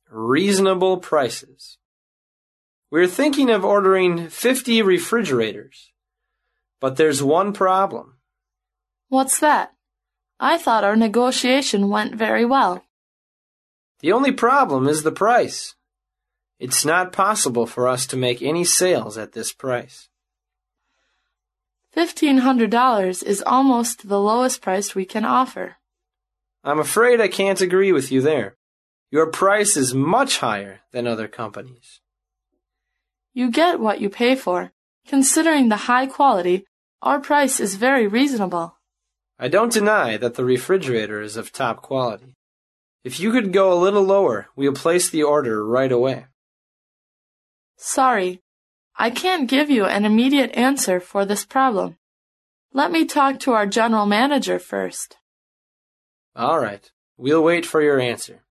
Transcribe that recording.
reasonable prices. We're thinking of ordering 50 refrigerators, but there's one problem. What's that? I thought our negotiation went very well. The only problem is the price. It's not possible for us to make any sales at this price. $1,500 is almost the lowest price we can offer. I'm afraid I can't agree with you there. Your price is much higher than other companies. You get what you pay for. Considering the high quality, our price is very reasonable. I don't deny that the refrigerator is of top quality. If you could go a little lower, we'll place the order right away. Sorry, I can't give you an immediate answer for this problem. Let me talk to our general manager first. All right, we'll wait for your answer.